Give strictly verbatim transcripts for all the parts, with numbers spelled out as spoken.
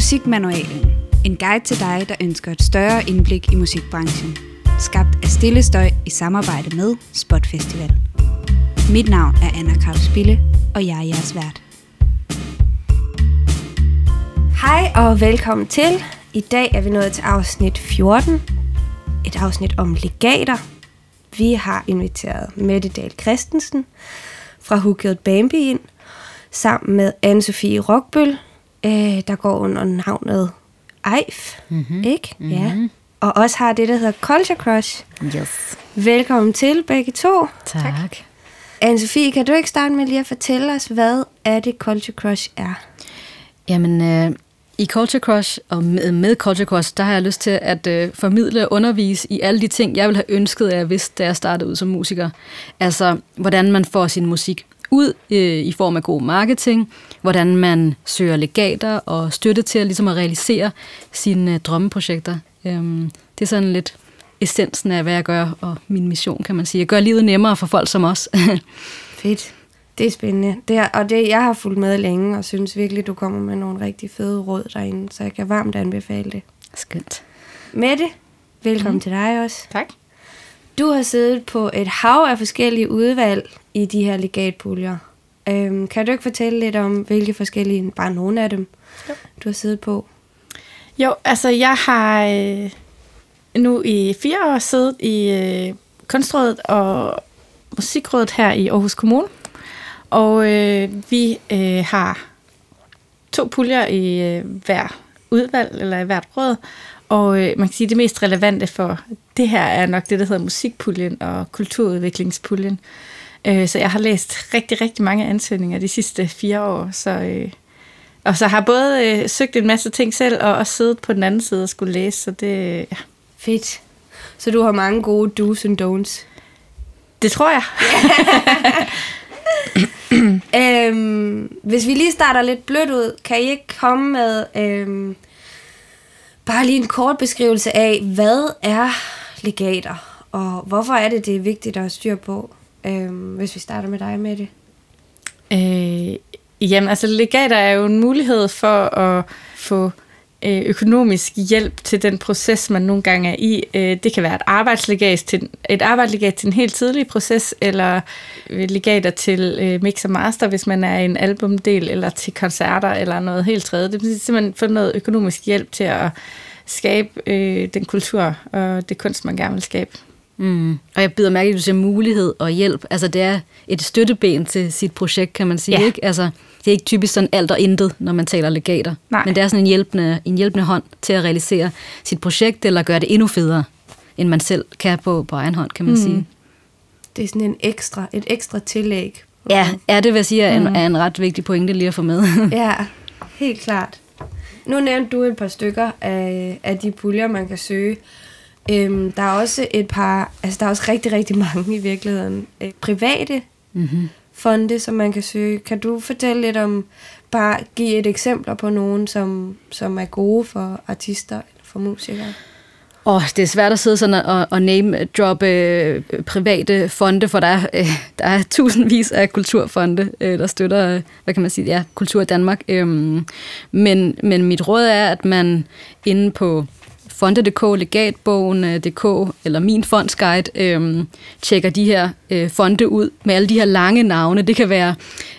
Musikmanualen. En guide til dig, der ønsker et større indblik i musikbranchen. Skabt af Stille Støj i samarbejde med Spot Festival. Mit navn er Anna Kraus Bille, og jeg er jeres vært. Hej og velkommen til. I dag er vi nået til afsnit fjorten. Et afsnit om legater. Vi har inviteret Mette Dahl Christensen fra Who Killed Bambi ind, sammen med Anne-Sophie Rockbøl, øh, der går under navnet Eif, mm-hmm. ikke? Mm-hmm. Ja. Og også har det, der hedder Culture Crush. Yes. Velkommen til begge to. Tak. tak. Anne-Sophie, kan du ikke starte med lige at fortælle os, hvad er det Culture Crush er? Jamen, øh, i Culture Crush og med, med Culture Crush, der har jeg lyst til at øh, formidle og undervise i alle de ting, jeg ville have ønsket, at jeg vidste, da jeg startede ud som musiker. Altså, hvordan man får sin musik ud øh, i form af god marketing, hvordan man søger legater og støtte til at, ligesom at realisere sine øh, drømmeprojekter. Øhm, det er sådan lidt essensen af, hvad jeg gør, og min mission, kan man sige. Jeg gør livet nemmere for folk som os. Fedt. Det er spændende. Det er, og det, jeg har fulgt med længe, og synes virkelig, du kommer med nogle rigtig fede råd derinde, så jeg kan varmt anbefale det. Skønt. Mette, velkommen mm. til dig også. Tak. Du har siddet på et hav af forskellige udvalg i de her legatpuljer. Øhm, kan du ikke fortælle lidt om, hvilke forskellige, bare nogle af dem, jo. du har siddet på? Jo, altså jeg har øh, nu i fire år siddet i øh, Kunstrådet og Musikrådet her i Aarhus Kommune. Og øh, vi øh, har to puljer i øh, hver udvalg, eller i hvert råd. Og øh, man kan sige, at det mest relevante for det her er nok det, der hedder musikpuljen og kulturudviklingspuljen. Øh, så jeg har læst rigtig, rigtig mange ansøgninger de sidste fire år. Så, øh, og så har både øh, søgt en masse ting selv, og også siddet på den anden side og skulle læse. Så det, ja. Fedt. Så du har mange gode do's and don'ts? Det tror jeg. øhm, hvis vi lige starter lidt blødt ud, kan I ikke komme med øhm, bare lige en kort beskrivelse af, hvad er legater, og hvorfor er det, det er vigtigt at have styr på, øhm, hvis vi starter med dig, Mette? Øh, jamen, altså legater er jo en mulighed for at få økonomisk hjælp til den proces, man nogle gange er i. Det kan være et arbejdslegat til, et arbejdslegat til en helt tidlig proces, eller legater til mix og master, hvis man er i en albumdel, eller til koncerter, eller noget helt tredje. Det er simpelthen få noget økonomisk hjælp til at skabe øh, den kultur og det kunst, man gerne vil skabe. Mm. Og jeg bider mærke, at du siger mulighed og hjælp. Altså det er et støtteben til sit projekt, kan man sige. Ja. Ikke? Altså, det er ikke typisk sådan alt og intet, når man taler legater. Nej. Men det er sådan en hjælpende, en hjælpende hånd til at realisere sit projekt, eller gøre det endnu federe, end man selv kan på, på egen hånd, kan man mm. sige. Det er sådan en ekstra, et ekstra tillæg. Ja, er det vil jeg sige, er, mm. en, er en ret vigtig pointe lige at få med. Ja, helt klart. Nu nævnte du et par stykker af, af de puljer, man kan søge. Øhm, der er også et par, altså der er også rigtig, rigtig mange i virkeligheden, øh, private mm-hmm. fonde, som man kan søge. Kan du fortælle lidt om, bare give et eksempler på nogen, som, som er gode for artister eller for musikere? Oh, det er svært at sidde sådan og, og name-droppe øh, private fonde, for der er, øh, der er tusindvis af kulturfonde, øh, der støtter, øh, hvad kan man sige, ja, kultur i Danmark. Øhm, men, men mit råd er, at man inde på fonde punktum d k, legatbogen punktum d k eller min fondsguide øhm, tjekker de her øh, fonde ud med alle de her lange navne. Det kan være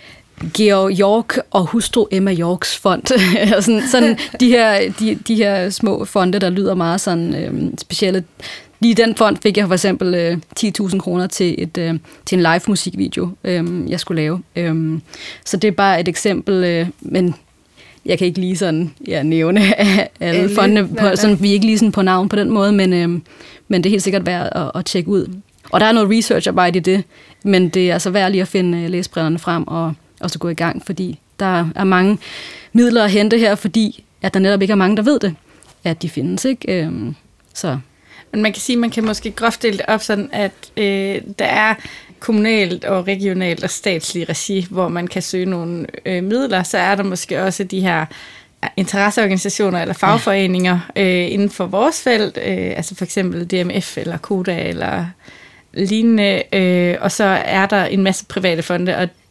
Georg York og hustru Emma Yorks fond. sådan, sådan de, her, de, de her små fonde, der lyder meget sådan øhm, specielle. Lige den fond fik jeg for eksempel øh, ti tusind kroner til, et, øh, til en live musikvideo, øh, jeg skulle lave. Øh, så det er bare et eksempel, øh, men jeg kan ikke lige sådan ja, nævne alle fondene, på, sådan, vi er ikke lige sådan på navn på den måde, men, øhm, men det er helt sikkert værd at, at tjekke ud. Og der er noget researcharbejde i det, men det er altså værd lige at finde læsebrillerne frem og, og så gå i gang, fordi der er mange midler at hente her, fordi at der netop ikke er mange, der ved det, at de findes, ikke? Øhm, så. Men man kan sige, at man kan måske groft dele det op sådan, at øh, der er kommunalt og regionalt og statslig regi, hvor man kan søge nogle øh, midler, så er der måske også de her interesseorganisationer eller fagforeninger øh, inden for vores felt, øh, altså for eksempel D M F eller Koda eller lignende, øh, og så er der en masse private fonde, og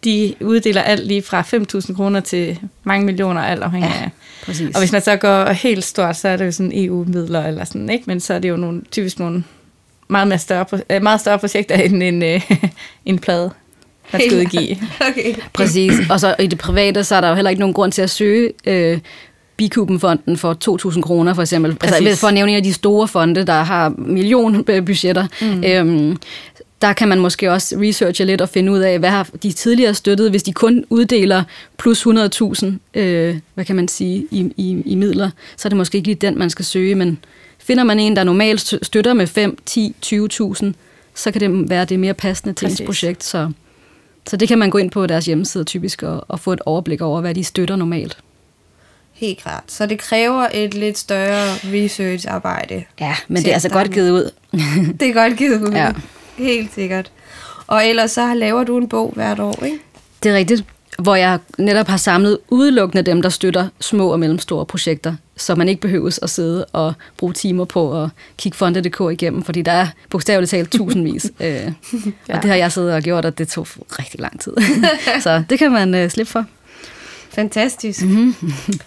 de uddeler alt lige fra fem tusind kroner til mange millioner, alt afhængig af. Ja, præcis. Og hvis man så går helt stort, så er det jo sådan E U-midler eller sådan, ikke? Men så er det jo nogle, typisk nogle meget, mere større, meget større projekter end en, øh, en plade, man skal udgive. Okay. Præcis. Og så i det private, så er der jo heller ikke nogen grund til at søge øh, Bikuben-fonden for to tusind kroner, for eksempel. Altså, for at nævne en af de store fonde, der har millionbudgetter. Mm. Øhm, der kan man måske også researche lidt og finde ud af, hvad har de tidligere støttet, hvis de kun uddeler plus hundrede tusind, øh, hvad kan man sige, i, i, i midler, så er det måske ikke lige den, man skal søge, men finder man en, der normalt støtter med fem, ti, tyve tusind, så kan det være det mere passende til ens projekt. Så, så det kan man gå ind på deres hjemmeside typisk og, og få et overblik over, hvad de støtter normalt. Helt klart. Så det kræver et lidt større research-arbejde. Ja, men det er altså godt givet ud. Det er godt givet ud. Ja. Helt sikkert. Og ellers så laver du en bog hvert år, ikke? Det er rigtigt. Hvor jeg netop har samlet udelukkende dem, der støtter små og mellemstore projekter, så man ikke behøves at sidde og bruge timer på at kigge fonde punktum d k igennem, fordi der er bogstaveligt talt tusindvis. øh, ja. Og det har jeg siddet og gjort, og det tog rigtig lang tid. Så det kan man øh, slippe for. Fantastisk. Mm-hmm.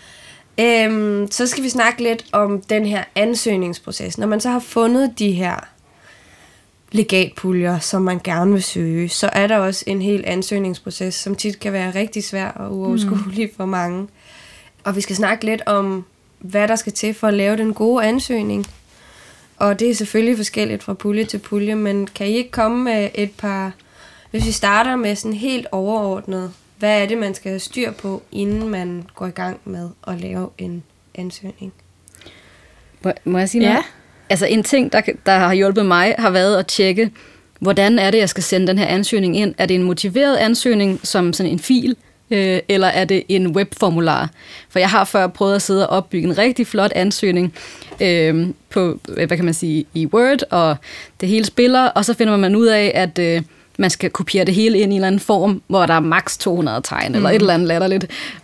øhm, så skal vi snakke lidt om den her ansøgningsproces. Når man så har fundet de her legatpuljer, som man gerne vil søge, så er der også en hel ansøgningsproces, som tit kan være rigtig svær og uoverskuelig mm. for mange. Og vi skal snakke lidt om, hvad der skal til for at lave den gode ansøgning. Og det er selvfølgelig forskelligt fra pulje til pulje, men kan I ikke komme med et par... Hvis vi starter med sådan helt overordnet, hvad er det, man skal have styr på, inden man går i gang med at lave en ansøgning? Må, må jeg sige noget? Ja. Altså en ting, der, der har hjulpet mig, har været at tjekke, hvordan er det, jeg skal sende den her ansøgning ind. Er det en motiveret ansøgning som sådan en fil, øh, eller er det en webformular? For jeg har før prøvet at sidde og opbygge en rigtig flot ansøgning øh, på, hvad kan man sige, i Word, og det hele spiller, og så finder man ud af, at øh, man skal kopiere det hele ind i en eller anden form, hvor der er maks to hundrede tegn, mm. eller et eller andet latterligt.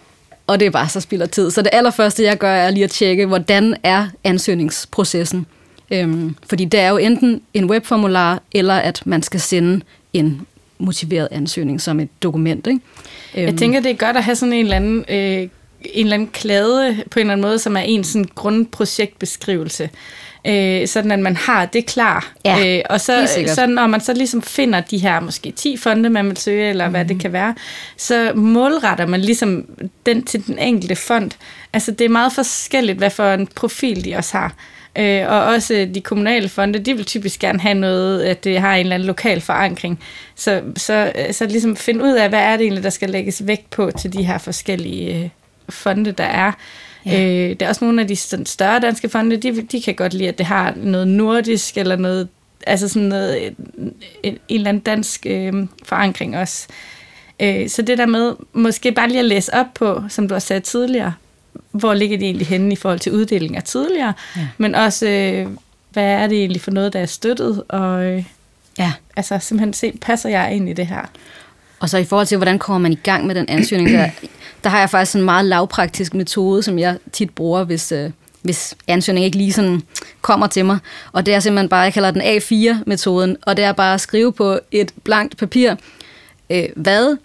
Og det er bare så spilder tid. Så det allerførste, jeg gør, er lige at tjekke, hvordan er ansøgningsprocessen. Øhm, fordi det er jo enten en webformular, eller at man skal sende en motiveret ansøgning som et dokument. Ikke? Øhm. Jeg tænker, det er godt at have sådan en eller anden, øh, en eller anden klade på en eller anden måde, som er en sådan grundprojektbeskrivelse. Øh, sådan at man har det klar. Ja, øh, og så, så når man så ligesom finder de her måske ti fonde, man vil søge, eller mm-hmm. hvad det kan være, så målretter man ligesom den til den enkelte fond. Altså det er meget forskelligt, hvad for en profil de også har. Øh, og også de kommunale fonde, de vil typisk gerne have noget, at det har en eller anden lokal forankring. Så, så, så ligesom finde ud af, hvad er det egentlig, der skal lægges vægt på til de her forskellige øh, fonde, der er. Ja. Øh, der er også nogle af de større danske fonde, de, de kan godt lide, at det har noget nordisk, eller noget, altså sådan noget, en, en eller anden dansk øh, forankring også. Øh, så det der med, måske bare lige at læse op på, som du har sagt tidligere, hvor ligger de egentlig henne i forhold til uddelinger tidligere, ja. Men også, øh, hvad er det egentlig for noget, der er støttet, og øh, ja. Altså simpelthen se, passer jeg ind i det her? Og så i forhold til, hvordan kommer man i gang med den ansøgning, der, der har jeg faktisk en meget lavpraktisk metode, som jeg tit bruger, hvis, øh, hvis ansøgningen ikke lige sådan kommer til mig. Og det er simpelthen bare, jeg kalder den A fire metoden, og det er bare at skrive på et blankt papir, øh, hvad,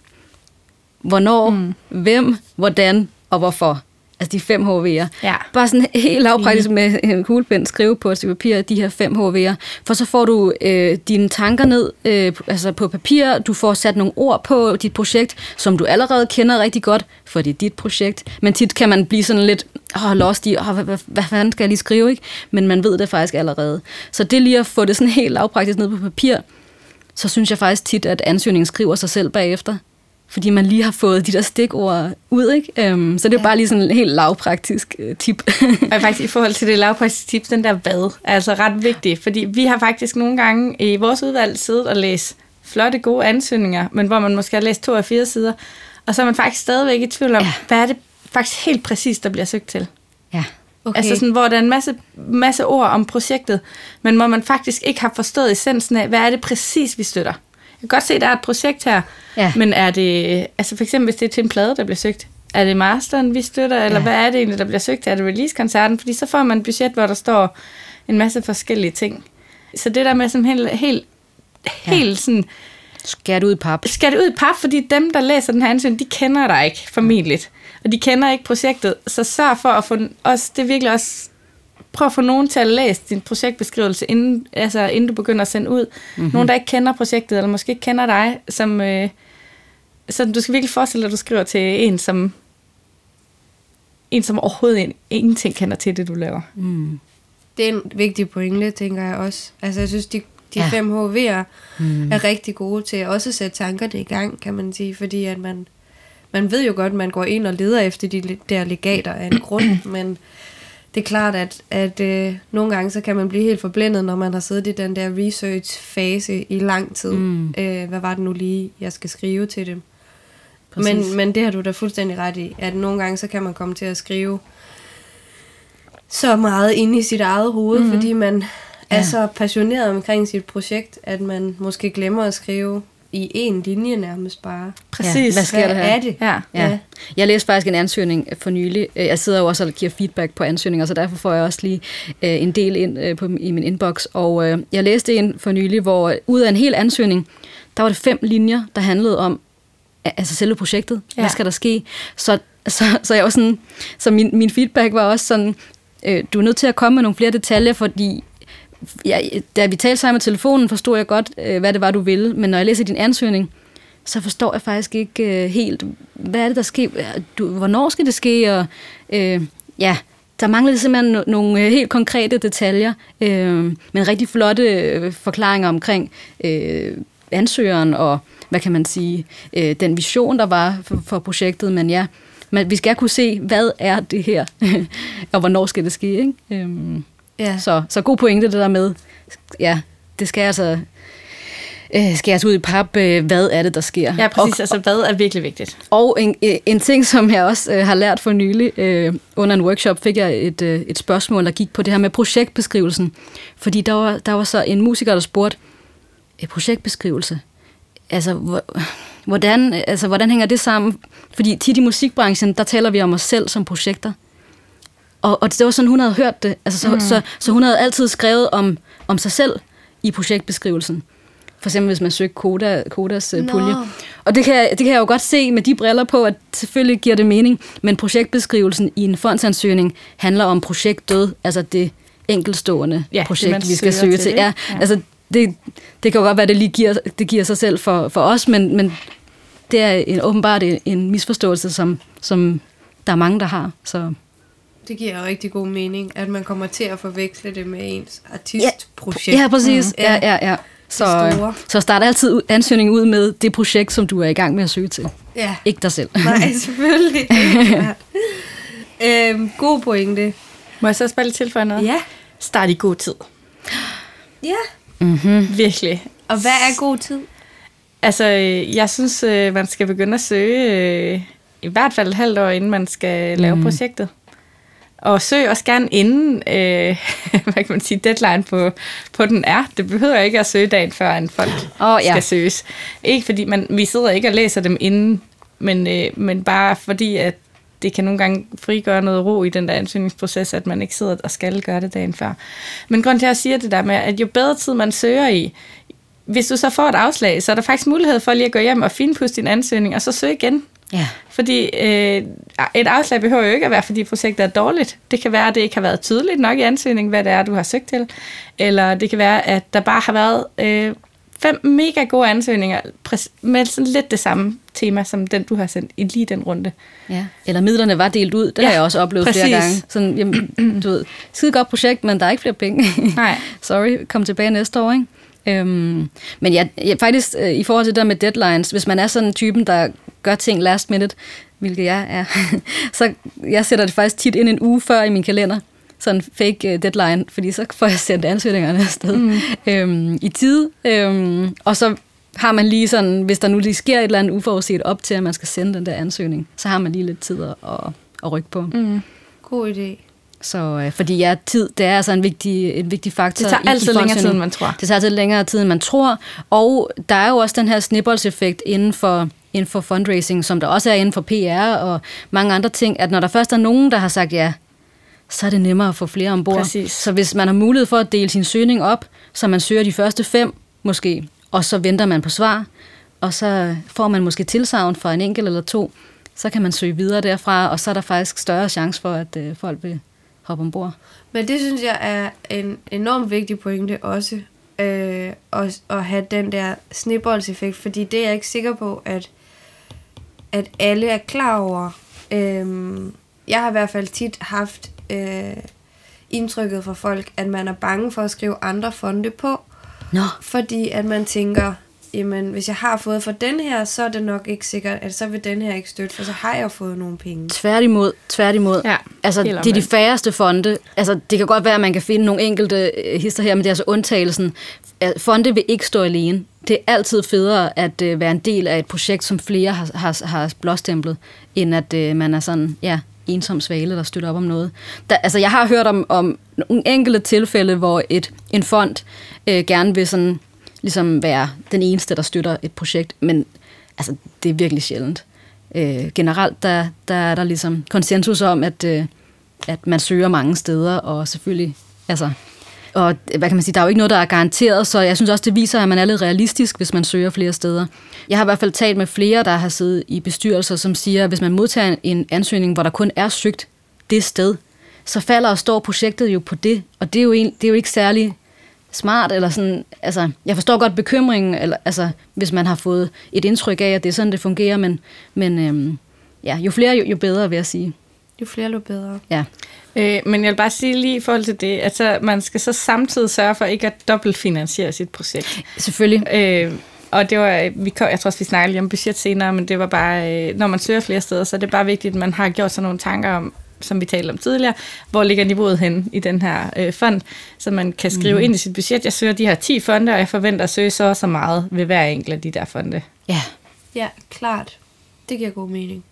hvornår, mm. hvem, hvordan og hvorfor. Altså de fem H V'er. Ja. Bare sådan helt lavpraktisk med en kuglepen skrive på et stykke papir de her fem H V'er. For så får du øh, dine tanker ned øh, altså på papir. Du får sat nogle ord på dit projekt, som du allerede kender rigtig godt, for det er dit projekt. Men tit kan man blive sådan lidt åh, lost i, åh, hvad, hvad, hvad fanden skal jeg lige skrive, ikke? Men man ved det faktisk allerede. Så det lige at få det sådan helt lavpraktisk ned på papir, så synes jeg faktisk tit, at ansøgningen skriver sig selv bagefter. Fordi man lige har fået de der stikord ud, ikke? Um, så det er ja. Bare lige sådan en helt lavpraktisk uh, tip. Og faktisk i forhold til det lavpraktiske tip, den der hvad, er altså ret vigtig. Fordi vi har faktisk nogle gange i vores udvalg siddet og læst flotte, gode ansøgninger, men hvor man måske har læst to af fire sider, og så er man faktisk stadigvæk i tvivl om, ja. Hvad er det faktisk helt præcist, der bliver søgt til. Ja. Okay. Altså sådan, hvor der er en masse, masse ord om projektet, men hvor man faktisk ikke har forstået essensen af, hvad er det præcis, vi støtter. Jeg kan godt se, at der er et projekt her, ja. Men er det, altså for eksempel hvis det er til en plade, der bliver søgt, er det masteren, vi støtter, eller ja. Hvad er det egentlig, der bliver søgt? Er det release-koncerten? Fordi så får man et budget, hvor der står en masse forskellige ting. Så det der med sådan helt, helt, helt ja. Sådan Skær det ud i pap. Skær det ud i pap, fordi dem, der læser den her ansøgning, de kender dig ikke, formentlig. Og de kender ikke projektet, så sørg for at få også, det er virkelig også, prøv at få nogen til at læse din projektbeskrivelse, inden, altså, inden du begynder at sende ud. Mm-hmm. Nogen, der ikke kender projektet, eller måske ikke kender dig, som, øh, så du skal virkelig forestille dig, at du skriver til en, som, en, som overhovedet ingenting kender til det, du laver. Mm. Det er en vigtig pointe, tænker jeg også. Altså, jeg synes, de, de ja. fem H V'er mm. er rigtig gode til også at sætte tankerne i gang, kan man sige, fordi at man, man ved jo godt, at man går ind og leder efter de der legater af en grund, men det er klart, at, at øh, nogle gange så kan man blive helt forblændet, når man har siddet i den der research-fase i lang tid. Mm. Øh, hvad var det nu lige, jeg skal skrive til dem? Men, men det har du da fuldstændig ret i, at nogle gange så kan man komme til at skrive så meget inde i sit eget hoved, mm. fordi man ja. er så passioneret omkring sit projekt, at man måske glemmer at skrive i en linje nærmest bare. Præcis. Ja, hvad sker der her? Er det? Ja. Ja. Jeg læste faktisk en ansøgning for nylig. Jeg sidder jo også og giver feedback på ansøgninger, så derfor får jeg også lige øh, en del ind øh, på, i min inbox. Og øh, jeg læste en for nylig, hvor ud af en hel ansøgning, der var det fem linjer, der handlede om altså selve projektet. Ja. Hvad skal der ske? Så, så, så, jeg var sådan, så min, min feedback var også sådan, øh, du er nødt til at komme med nogle flere detaljer, fordi ja, da vi talte sammen med telefonen, forstod jeg godt, øh, hvad det var, du ville. Men når jeg læser din ansøgning, så forstår jeg faktisk ikke øh, helt, hvad er det, der sker? Du, hvornår skal det ske? Og, øh, ja, der mangler simpelthen no- nogle øh, helt konkrete detaljer, øh, men rigtig flotte øh, forklaringer omkring øh, ansøgeren og, hvad kan man sige, øh, den vision, der var for, for projektet. Men ja, men vi skal kunne se, hvad er det her, og hvornår skal det ske, ikke? Øh, Ja. Så, så god pointe det der med, ja, det skal altså øh, skæres ud i pap, øh, hvad er det, der sker. Ja, præcis, og, altså hvad er virkelig vigtigt. Og en, en ting, som jeg også øh, har lært for nylig, øh, under en workshop fik jeg et, øh, et spørgsmål, der gik på det her med projektbeskrivelsen. Fordi der var, der var så en musiker, der spurgte, eh, projektbeskrivelse, altså hvordan, altså hvordan hænger det sammen? Fordi tit i musikbranchen, der taler vi om os selv som projekter. Og, og det var sådan, hun havde hørt det. Altså, så, mm. så, så, så hun havde altid skrevet om, om sig selv i projektbeskrivelsen. For eksempel, hvis man søgte Koda, Kodas uh, pulje. Og det kan, jeg, det kan jeg jo godt se med de briller på, at selvfølgelig giver det mening. Men projektbeskrivelsen i en fondsansøgning handler om projektdød. Altså det enkeltstående ja, projekt, vi skal søge til. til. Ja, ja. Altså, det, det kan jo godt være, at det lige giver, det giver sig selv for, for os, men, men det er en, åbenbart en, en misforståelse, som, som der er mange, der har. Så... Det giver jo rigtig god mening, at man kommer til at forveksle det med ens artistprojekt. Ja, ja præcis. Mm. Ja, ja, ja. Så, så start altid ansøgningen ud med det projekt, som du er i gang med at søge til. Ja. Ikke dig selv. Nej, selvfølgelig. øhm, god pointe. Må jeg så også bare lige tilføje noget? Ja. Start i god tid. Ja. Mm-hmm. Virkelig. Og hvad er god tid? Altså, jeg synes, man skal begynde at søge i hvert fald et halvt år, inden man skal lave mm. projektet. Og søg også gerne inden, øh, hvad kan man sige, deadline på, på den er. Det behøver ikke at søge dagen før, en folk oh, ja. skal søges. Ikke fordi man, vi sidder ikke og læser dem inden, men, øh, men bare fordi, at det kan nogle gange frigøre noget ro i den der ansøgningsproces, at man ikke sidder og skal gøre det dagen før. Men grund til, at jeg siger det der med, at jo bedre tid man søger i, hvis du så får et afslag, så er der faktisk mulighed for lige at gå hjem og finpudse din ansøgning, og så søge igen. Ja. Fordi øh, et afslag behøver jo ikke at være, fordi projektet er dårligt. Det kan være, at det ikke har været tydeligt nok i ansøgningen, hvad det er, du har søgt til. Eller det kan være, at der bare har været øh, fem mega gode ansøgninger med sådan lidt det samme tema, som den, du har sendt i lige den runde. Ja. Eller midlerne var delt ud. Det ja, har jeg også oplevet præcis. flere gange. Sådan, jamen, du ved, skide godt projekt, men der er ikke flere penge. Nej. Sorry, kom tilbage næste år, ikke? Øhm, men ja, ja, faktisk øh, i forhold til det der med deadlines, hvis man er sådan en typen, der gør ting last minute, hvilket jeg er, så jeg sætter det faktisk tit ind en uge før i min kalender, sådan en fake uh, deadline, fordi så får jeg sendt ansøgningerne afsted mm. øhm, i tide, øhm, og så har man lige sådan, hvis der nu lige sker et eller andet uforudset op til, at man skal sende den der ansøgning, så har man lige lidt tid at, at rykke på. Mm. God idé. Så, øh, fordi ja, tid, det er altså en vigtig, en vigtig faktor. Det tager altid længere tid, end man tror. Det tager altid længere tid, end man tror. Og der er jo også den her snibboldseffekt inden for, inden for fundraising, som der også er inden for P R og mange andre ting, at når der først er nogen, der har sagt ja, så er det nemmere at få flere ombord. Præcis. Så hvis man har mulighed for at dele sin søgning op, så man søger de første fem, måske og så venter man på svar, og så får man måske tilsagn fra en enkelt eller to, så kan man søge videre derfra, og så er der faktisk større chance for, at øh, folk vil hoppe ombord. Men det synes jeg er en enormt vigtig pointe også, øh, at, at have den der snibboldseffekt, fordi det er jeg ikke sikker på, at, at alle er klar over. Øh, jeg har i hvert fald tit haft øh, indtrykket fra folk, at man er bange for at skrive andre fonde på, Nå. fordi at man tænker, jamen hvis jeg har fået for den her, så er det nok ikke sikkert, at så vil den her ikke støtte, for så har jeg jo fået nogle penge. Tværtimod, tværtimod. Ja, altså, det er de færreste fonde. Altså, det kan godt være, at man kan finde nogle enkelte øh, hister her, men det er altså undtagelsen. Fonde vil ikke stå alene. Det er altid federe at øh, være en del af et projekt, som flere har, har, har blåstemplet, end at øh, man er sådan, ja, ensom svale, der støtter op om noget. Der, altså, jeg har hørt om, om nogle enkelte tilfælde, hvor et, en fond øh, gerne vil sådan ligesom være den eneste, der støtter et projekt, men altså, det er virkelig sjældent. Øh, generelt, der, der er der ligesom konsensus om, at, øh, at man søger mange steder, og selvfølgelig, altså, og hvad kan man sige, der er jo ikke noget, der er garanteret, så jeg synes også, det viser, at man er lidt realistisk, hvis man søger flere steder. Jeg har i hvert fald talt med flere, der har siddet i bestyrelser, som siger, at hvis man modtager en ansøgning, hvor der kun er søgt det sted, så falder og står projektet jo på det, og det er jo, en, det er jo ikke særlig smart, eller sådan, altså, jeg forstår godt bekymringen, eller, altså, hvis man har fået et indtryk af, at det er sådan, det fungerer, men, men øhm, ja, jo flere, jo, jo bedre, vil jeg sige. Jo flere, jo bedre. Ja. Øh, men jeg vil bare sige lige i forhold til det, at så, man skal så samtidig sørge for ikke at dobbeltfinansiere sit projekt. Selvfølgelig. Øh, og det var, vi kom, jeg tror også, vi snakkede lige om budget senere, men det var bare, øh, når man søger flere steder, så er det bare vigtigt, at man har gjort sig nogle tanker om, som vi talte om tidligere, hvor ligger niveauet hen i den her øh, fond, så man kan skrive mm. ind i sit budget, jeg søger de her ti fonde, og jeg forventer at søge så og så meget ved hver enkelt af de der fonde. Ja. Ja, klart. Det giver god mening.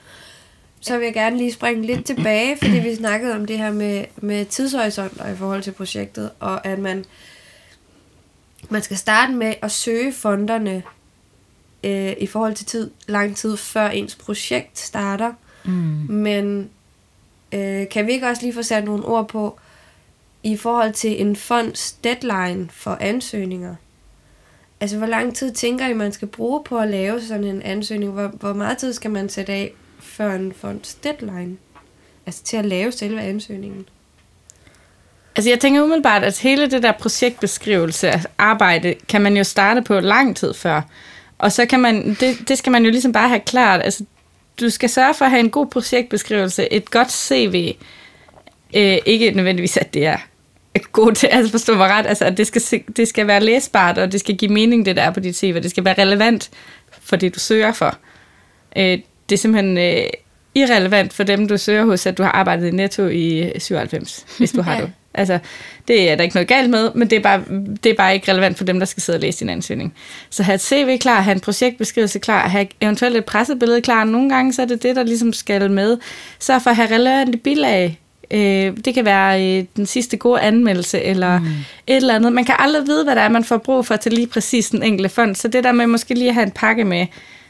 Så vil jeg gerne lige springe lidt tilbage, fordi vi snakkede om det her med, med tidshorisonter i forhold til projektet, og at man, man skal starte med at søge fonderne øh, i forhold til tid, lang tid før ens projekt starter. Mm. Men øh, kan vi ikke også lige få sat nogle ord på, i forhold til en fonds deadline for ansøgninger? Altså, hvor lang tid tænker I, man skal bruge på at lave sådan en ansøgning? Hvor, hvor meget tid skal man sætte af før en fonds deadline? Altså, til at lave selve ansøgningen? Altså, jeg tænker umiddelbart, at hele det der projektbeskrivelse af arbejde, kan man jo starte på lang tid før. Og så kan man, det, det skal man jo ligesom bare have klart. Altså, du skal sørge for at have en god projektbeskrivelse, et godt C V. Øh, ikke nødvendigvis, at det er godt til, altså forstå mig ret, altså at det skal, det skal være læsbart, og det skal give mening, det der er på dit C V. Det skal være relevant for det, du søger for. Øh, det er simpelthen øh, irrelevant for dem, du søger hos, at du har arbejdet i Netto i syvoghalvfems, hvis du har ja. det. Altså, det er der ikke noget galt med, men det er, bare, det er bare ikke relevant for dem, der skal sidde og læse din ansøgning. Så have et C V klar, have en projektbeskrivelse klar, have eventuelt et pressebillede klar. Nogle gange så er det det, der ligesom skal med. Så for at have relevante bilag. Øh, det kan være øh, den sidste gode anmeldelse, eller mm. et eller andet. Man kan aldrig vide, hvad der er, man får brug for til lige præcis den enkelte fond. Så det der med måske lige at have en pakke med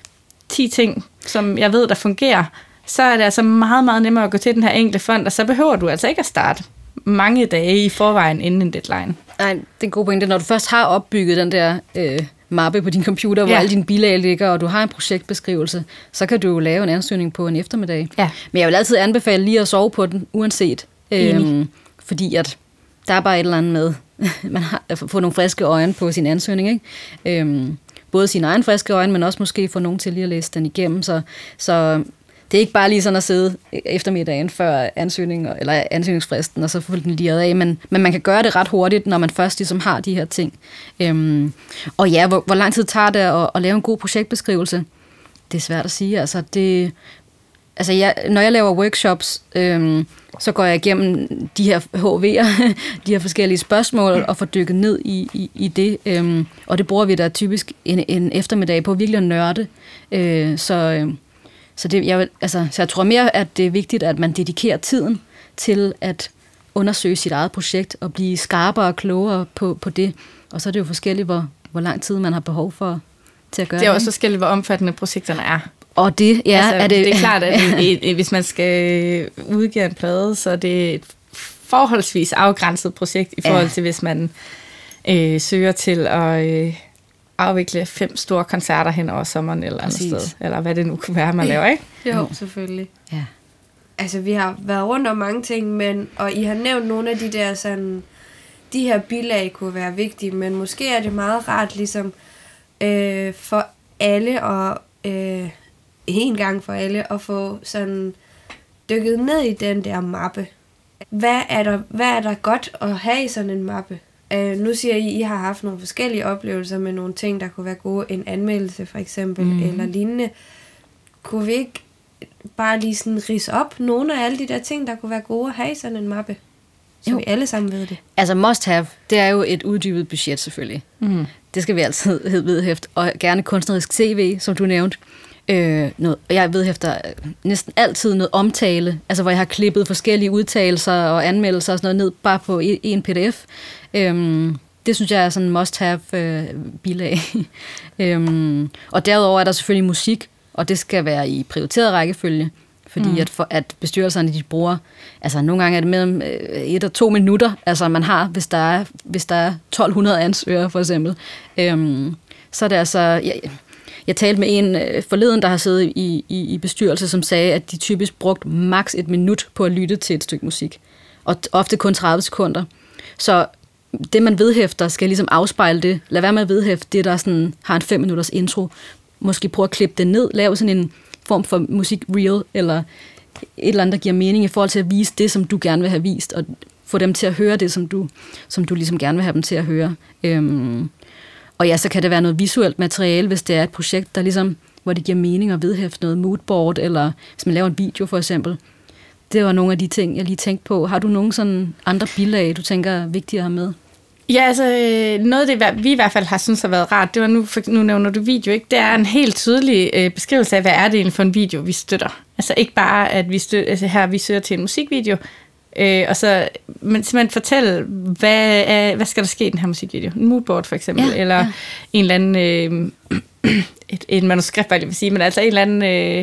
ti ting, som jeg ved, der fungerer, så er det altså meget, meget nemmere at gå til den her enkelte fond, og så behøver du altså ikke at starte mange dage i forvejen inden en deadline. Nej, det er en god pointe. Når du først har opbygget den der øh, mappe på din computer, hvor ja. alle dine bilag ligger, og du har en projektbeskrivelse, så kan du lave en ansøgning på en eftermiddag. Ja. Men jeg vil altid anbefale lige at sove på den, uanset. Øhm, fordi at der er bare et eller andet med, man har at få nogle friske øjne på sin ansøgning, ikke? Øhm, både sine egne friske øjne, men også måske få nogen til lige at læse den igennem. Så, så det er ikke bare lige sådan at sidde eftermiddagen før ansøgning, eller ansøgningsfristen, og så få den lige af, men, men man kan gøre det ret hurtigt, når man først ligesom har de her ting. Øhm, og ja, hvor, hvor lang tid tager det at, at lave en god projektbeskrivelse? Det er svært at sige. Altså, det, altså jeg, når jeg laver workshops, øhm, så går jeg igennem de her H V'er, de her forskellige spørgsmål, og får dykket ned i, i, i det. Øhm, og det bruger vi da typisk en, en eftermiddag på virkelig at nørde. Øh, så... Øh, Så, det, jeg, altså, så jeg tror mere, at det er vigtigt, at man dedikerer tiden til at undersøge sit eget projekt og blive skarpere og klogere på, på det. Og så er det jo forskelligt, hvor, hvor lang tid man har behov for til at gøre det. Det er også forskelligt, hvor omfattende projekterne er. Og det, ja, altså, er det... det er klart, at et, et, hvis man skal udgive en plade, så er det et forholdsvis afgrænset projekt i forhold ja. til, hvis man øh, søger til at... Øh, afvikle fem store koncerter hen over sommeren eller andet sted. Eller hvad det nu kunne være, man laver, ikke? Jo, selvfølgelig. Ja. Altså, vi har været rundt om mange ting, men, og I har nævnt nogle af de der sådan, de her bilag kunne være vigtige, men måske er det meget rart ligesom øh, for alle, og øh, en gang for alle, at få sådan dykket ned i den der mappe. Hvad er der, hvad er der godt at have i sådan en mappe? Uh, nu siger I, I har haft nogle forskellige oplevelser med nogle ting, der kunne være gode. En anmeldelse for eksempel, mm. eller lignende. Kunne vi ikke bare lige sådan ridse op nogle af alle de der ting, der kunne være gode at have i sådan en mappe? Så jo. Vi alle sammen ved det. Altså must have, det er jo et uddybet budget selvfølgelig. Mm. Det skal vi altid vedhæfte. Og gerne kunstnerisk C V, som du nævnte. Øh, noget, jeg vedhæfter næsten altid noget omtale, altså hvor jeg har klippet forskellige udtalelser og anmeldelser og sådan noget ned bare på en pdf. Øhm, det synes jeg er sådan en must-have øh, bilag. øhm, og derudover er der selvfølgelig musik, og det skal være i prioriteret rækkefølge, fordi mm. at, for, at bestyrelserne de bruger, altså nogle gange er det mellem et og to minutter, altså man har, hvis der er, hvis der er tolv hundrede ansøgere for eksempel. Øhm, så er det altså... Jeg, Jeg talte med en øh, forleden, der har siddet i, i, i bestyrelse, som sagde, at de typisk brugte maks et minut på at lytte til et stykke musik. Og ofte kun tredive sekunder. Så det, man vedhæfter, skal ligesom afspejle det. Lad være med at vedhæfte det, der sådan, har en fem minutters intro. Måske prøve at klippe det ned. Lave sådan en form for musik-reel, eller et eller andet, der giver mening i forhold til at vise det, som du gerne vil have vist, og få dem til at høre det, som du, som du ligesom gerne vil have dem til at høre. Øhm, Og ja, så kan det være noget visuelt materiale, hvis det er et projekt, der ligesom, hvor det giver mening at vedhæfte noget moodboard, eller hvis man laver en video for eksempel. Det var nogle af de ting, jeg lige tænkte på. Har du nogle sådan andre bilag, du tænker er vigtige at have med? Ja, altså noget af det, vi i hvert fald har synes har været rart, det var nu, nu nævner du video, ikke? Det er en helt tydelig øh, beskrivelse af, hvad er det egentlig for en video, vi støtter. Altså ikke bare, at vi støtter, altså her vi søger til en musikvideo, Øh, og så men simpelthen fortælle, hvad, er, hvad skal der ske i den her musikvideo? En moodboard for eksempel, ja, eller ja. en eller anden, øh, et, et manuskript, hvad jeg vil sige, men altså en eller anden øh,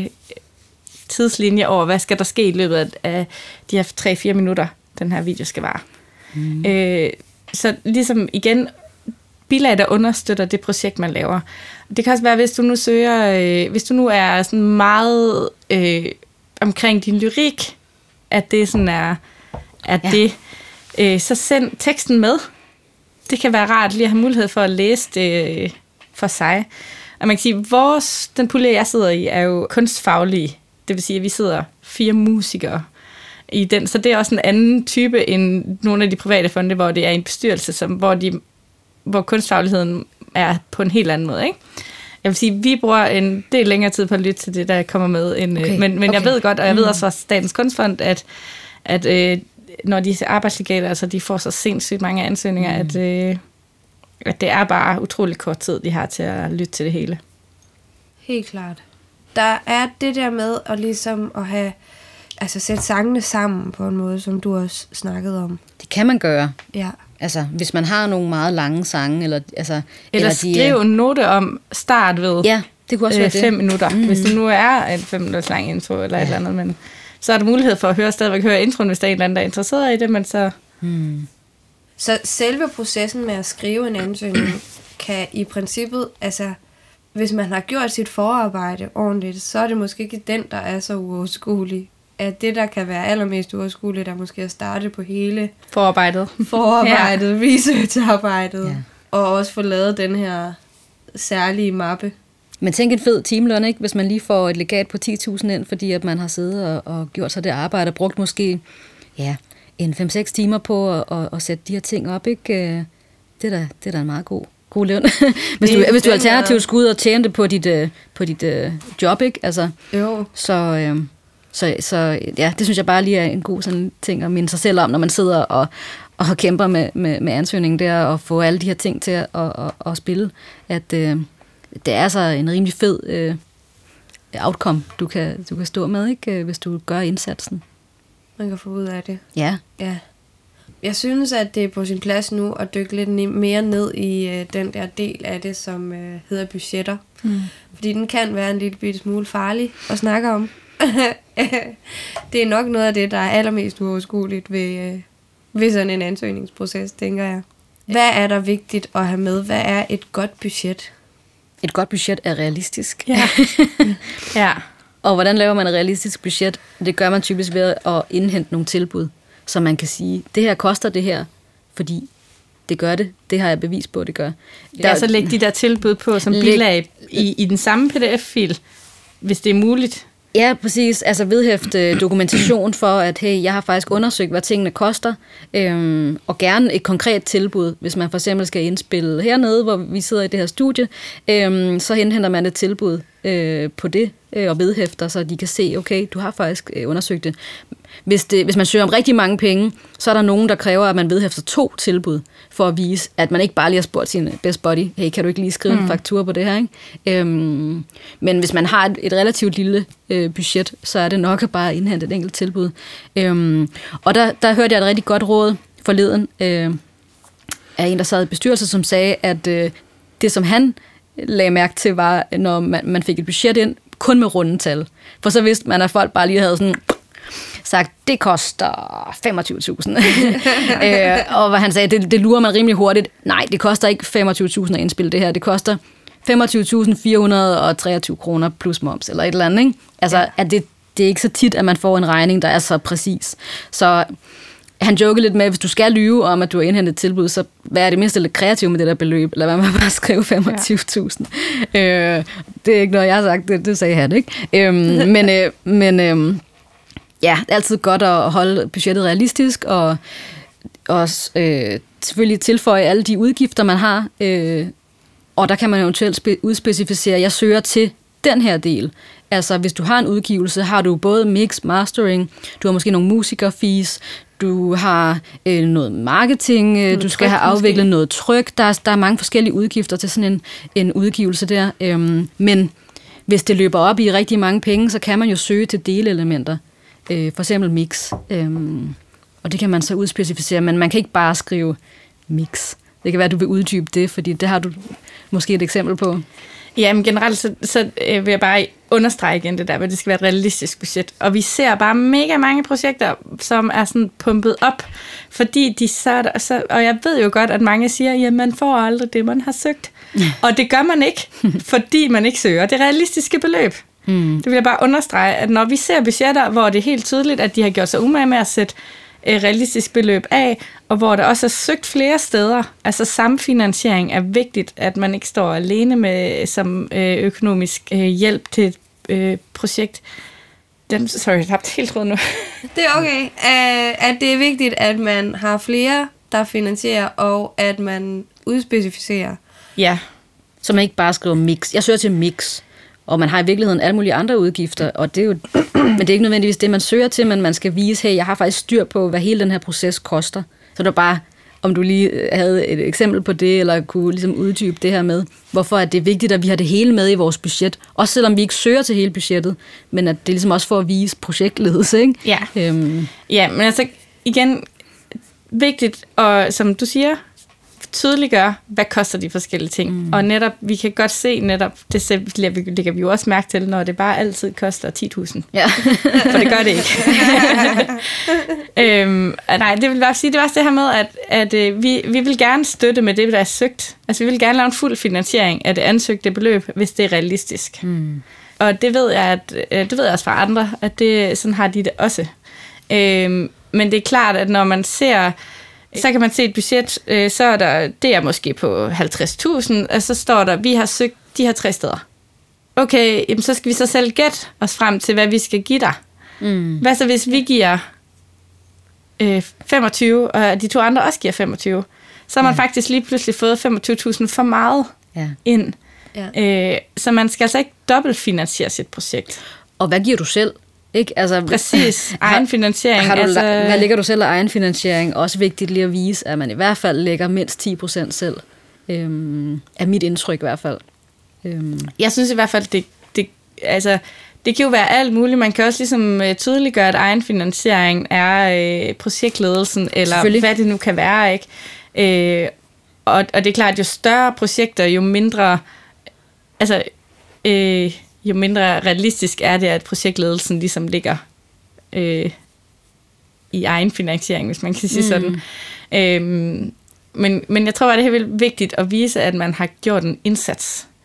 tidslinje over, hvad skal der ske i løbet af, af de her tre-fire minutter, den her video skal vare. Mm. Øh, så ligesom igen, bilag, der understøtter det projekt, man laver. Det kan også være, hvis du nu søger, øh, hvis du nu er sådan meget øh, omkring din lyrik, at det sådan er, at ja. det, øh, så send teksten med. Det kan være rart lige at have mulighed for at læse det øh, for sig. Og man kan sige, vores, den pulje, jeg sidder i, er jo kunstfaglig. Det vil sige, at vi sidder fire musikere i den. Så det er også en anden type end nogle af de private fonde, hvor det er en bestyrelse, som, hvor, de, hvor kunstfagligheden er på en helt anden måde, ikke? Jeg vil sige, at vi bruger en del længere tid på at lytte til det, der kommer med. End, okay. Men, men okay. jeg ved godt, og jeg ved også fra Statens Kunstfond, at, at øh, når disse arbejdslegater, altså de får så sindssygt mange ansøgninger, mm. at, øh, at det er bare utrolig kort tid, de har til at lytte til det hele. Helt klart. Der er det der med at ligesom at have, altså sætte sangene sammen på en måde, som du også snakkede om. Det kan man gøre. Ja. Altså, hvis man har nogle meget lange sange, eller... Altså, eller, eller skrive de, en note om start ved ja, det kunne også øh, være fem det. minutter. Mm-hmm. Hvis det nu er en fem minutters lang intro, eller ja. et eller andet, men så er der mulighed for at høre, stadigvæk høre introen, hvis der er en eller anden, der er interesseret i det, men så... Hmm. Så selve processen med at skrive en ansøgning kan i princippet, altså, hvis man har gjort sit forarbejde ordentligt, så er det måske ikke den, der er så uoverskuelig. At det, der kan være allermest uoverskueligt, er måske at starte på hele forarbejdet, forarbejdet, ja. researcharbejdet, ja. og også få lavet den her særlige mappe. Men tænk en fed timeløn, ikke? Hvis man lige får et legat på ti tusind ind, fordi at man har siddet og, og gjort sig det arbejde, og brugt måske ja, en fem seks timer på at, at, at sætte de her ting op, ikke? Det er da, det er da en meget god, god løn. hvis, du, hvis du alternativt skulle ud og tjene det på dit, på dit uh, job, ikke? Altså, jo. Så... Øh, Så, så ja, det synes jeg bare lige er en god sådan ting at minde sig selv om, når man sidder og, og kæmper med, med, med ansøgningen der, og få alle de her ting til at, at, at, at spille, at øh, det er altså en rimelig fed øh, outcome, du kan, du kan stå med, ikke, hvis du gør indsatsen. Man kan få ud af det. Ja. Ja. Jeg synes, at det er på sin plads nu at dykke lidt mere ned i øh, den der del af det, som øh, hedder budgetter. Mm. Fordi den kan være en lille bitte smule farlig at snakke om. Det er nok noget af det, der er allermest uoverskueligt ved, ved sådan en ansøgningsproces, tænker jeg. Hvad er der vigtigt at have med? Hvad er et godt budget? et godt budget er realistisk. Ja. ja. Og hvordan laver man et realistisk budget? Det gør man typisk ved at indhente nogle tilbud, så man kan sige, det her koster det her, fordi det gør det. Det har jeg bevis på, det gør. Der, ja, så læg de der tilbud på som bilag i, i den samme P D F-fil, hvis det er muligt. Ja, præcis. Altså vedhæfte dokumentation for, at hey, jeg har faktisk undersøgt, hvad tingene koster, øhm, og gerne et konkret tilbud, hvis man for eksempel skal indspille hernede, hvor vi sidder i det her studie, øhm, så indhenter man et tilbud øh, på det, øh, og vedhæfter, så de kan se, okay, du har faktisk øh, undersøgt det. Hvis, det. hvis man søger om rigtig mange penge, så er der nogen, der kræver, at man vedhæfter to tilbud, for at vise, at man ikke bare lige har spurgt sin best buddy, hey, kan du ikke lige skrive mm. en faktura på det her? Ikke? Øhm, men hvis man har et, et relativt lille øh, budget, så er det nok at bare indhente et enkelt tilbud. Øhm, og der, der hørte jeg et rigtig godt råd forleden øh, af en, der sad i bestyrelse, som sagde, at øh, det, som han lagde mærke til, var, når man, man fik et budget ind, kun med rundetal. For så vidste man, at folk bare lige havde sådan sagt, det koster femogtyve tusind. øh, og hvad han sagde, det, det lurer man rimelig hurtigt. Nej, det koster ikke femogtyve tusind at indspille det her. Det koster femogtyve tusind fire hundrede og treogtyve kroner plus moms, eller et eller andet. Ikke? Altså, ja. at det, det er ikke så tit, at man får en regning, der er så præcis. Så han jokede lidt med, at hvis du skal lyve om, at du har indhentet et tilbud, så hvad er det mindste lidt kreativt med det der beløb? Eller hvad man bare skrive femogtyve tusind. Ja. Øh, det er ikke noget, jeg har sagt. Det, det sagde han, ikke? Øh, men... Øh, men øh, Ja, det er altid godt at holde budgettet realistisk, og også øh, selvfølgelig tilføje alle de udgifter, man har. Øh, og der kan man eventuelt spe- udspecificere, jeg søger til den her del. Altså, hvis du har en udgivelse, har du både mix, mastering, du har måske nogle musikerfees, du har øh, noget marketing, øh, du skal tryk, have afviklet måske. noget tryk. Der er, der er mange forskellige udgifter til sådan en, en udgivelse der. Øh, men hvis det løber op i rigtig mange penge, så kan man jo søge til delelementer. Øh, for eksempel mix. Øhm, og det kan man så udspecificere, men man kan ikke bare skrive mix. Det kan være, at du vil uddybe det, fordi det har du måske et eksempel på. Ja, men generelt så, så øh, vil jeg bare understrege igen det der, at det skal være et realistisk budget. Og vi ser bare mega mange projekter, som er sådan pumpet op, fordi de så, så og jeg ved jo godt, at mange siger, at man får aldrig det, man har søgt. Og det gør man ikke, fordi man ikke søger det realistiske beløb. Mm. Det vil jeg bare understrege, at når vi ser budgetter, hvor det er helt tydeligt, at de har gjort sig umage med at sætte et realistisk beløb af, og hvor der også er søgt flere steder, altså samfinansiering er vigtigt, at man ikke står alene med som økonomisk hjælp til et projekt. Den, sorry, jeg har helt tråd nu. Det er okay. Uh, at det er vigtigt, at man har flere, der finansierer, og at man udspecificerer. Ja. Så man ikke bare skriver mix. Jeg søger til mix. Og man har i virkeligheden alle mulige andre udgifter, og det er jo, men det er ikke nødvendigvis det, man søger til, men man skal vise, hey, jeg har faktisk styr på, hvad hele den her proces koster. Så det er bare, om du lige havde et eksempel på det, eller kunne ligesom uddybe det her med, hvorfor er det vigtigt, at vi har det hele med i vores budget, også selvom vi ikke søger til hele budgettet, men at det er ligesom også for at vise projektledelse, ikke? Ja, øhm. ja, men altså igen, vigtigt, og som du siger, tydeliggør, hvad koster de forskellige ting. Mm. Og netop, vi kan godt se netop, det lægger vi jo også mærke til, når det bare altid koster ti tusind. Ja. For det gør det ikke. øhm, nej, det vil bare sige, det var også det her med, at, at øh, vi, vi vil gerne støtte med det, der er søgt. Altså, vi vil gerne lave en fuld finansiering af det ansøgte beløb, hvis det er realistisk. Mm. Og det ved jeg, at, det ved jeg også fra andre, at det, sådan har de det også. Øhm, men det er klart, at når man ser så kan man se et budget, øh, så er der, det er måske på halvtreds tusind, og så står der, vi har søgt de her tre steder. Okay, jamen, så skal vi så selv gætte os frem til, hvad vi skal give dig. Mm. Hvad så, hvis vi giver øh, femogtyve, og de to andre også giver femogtyve, så har man ja. faktisk lige pludselig fået femogtyve tusind for meget ja. ind. Ja. Øh, så man skal altså ikke dobbeltfinansiere sit projekt. Og hvad giver du selv? Ikke? Altså, præcis, egenfinansiering. Har du, altså, hvad lægger du selv af egenfinansiering? Også vigtigt lige at vise, at man i hvert fald lægger mindst ti procent selv. Øhm, er mit indtryk i hvert fald. Øhm. Jeg synes i hvert fald, det, det, altså, det kan jo være alt muligt. Man kan også ligesom uh, tydeliggøre, at egenfinansiering er uh, projektledelsen, eller hvad det nu kan være. Ikke? Uh, og, og det er klart, at jo større projekter, jo mindre... Altså... Uh, jo mindre realistisk er det, at projektledelsen ligesom ligger øh, i egen finansiering, hvis man kan sige mm. sådan. Øhm, men, men jeg tror, at det er helt vigtigt at vise, at man har gjort en indsats.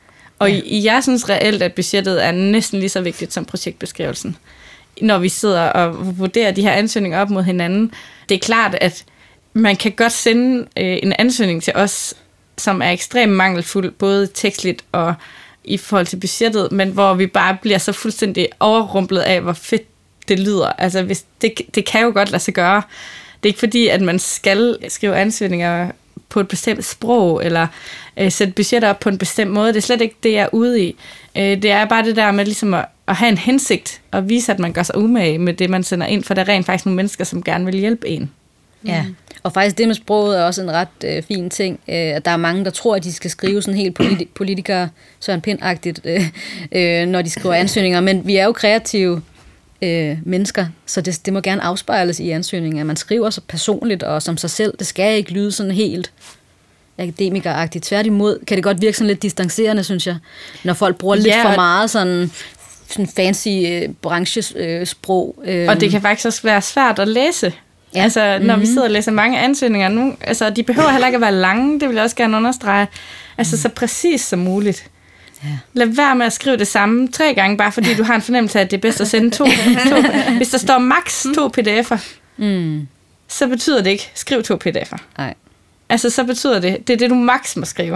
Og ja. I, jeg synes reelt, at budgettet er næsten lige så vigtigt som projektbeskrivelsen. Når vi sidder og vurderer de her ansøgninger op mod hinanden. Det er klart, at man kan godt sende øh, en ansøgning til os, som er ekstremt mangelfuld, både tekstligt og i forhold til budgettet, men hvor vi bare bliver så fuldstændig overrumplet af, hvor fedt det lyder. Altså, hvis det, det kan jo godt lade sig gøre. Det er ikke fordi, at man skal skrive ansøgninger på et bestemt sprog, eller øh, sætte budgetter op på en bestemt måde. Det er slet ikke det, jeg er ude i. Øh, det er bare det der med ligesom at, at have en hensigt, og vise, at man gør sig umage med det, man sender ind, for der er rent faktisk nogle mennesker, som gerne vil hjælpe en. Ja, og faktisk det med sproget er også en ret øh, fin ting. Øh, der er mange, der tror, at de skal skrive sådan helt politi- politikere Søren Pind-agtigt, øh, øh, når de skriver ansøgninger, men vi er jo kreative øh, mennesker, så det, det må gerne afspejles i ansøgningen, at man skriver så personligt og som sig selv. Det skal ikke lyde sådan helt akademikeragtigt. Tværtimod kan det godt virke sådan lidt distancerende, synes jeg, når folk bruger lidt ja, for meget sådan, sådan fancy øh, branchesprog. Øh, og det kan faktisk også være svært at læse. Ja. Altså, når mm-hmm. vi sidder og læser mange ansøgninger nu, altså, de behøver heller ikke at være lange, det vil jeg også gerne understrege. Altså, mm. så præcis som muligt. Ja. Lad være med at skrive det samme tre gange, bare fordi du har en fornemmelse af, at det er bedst at sende to. to. Hvis der står max to pdf'er, mm. så betyder det ikke, skriv to pdf'er. Nej. Altså, så betyder det, det er det, du max må skrive.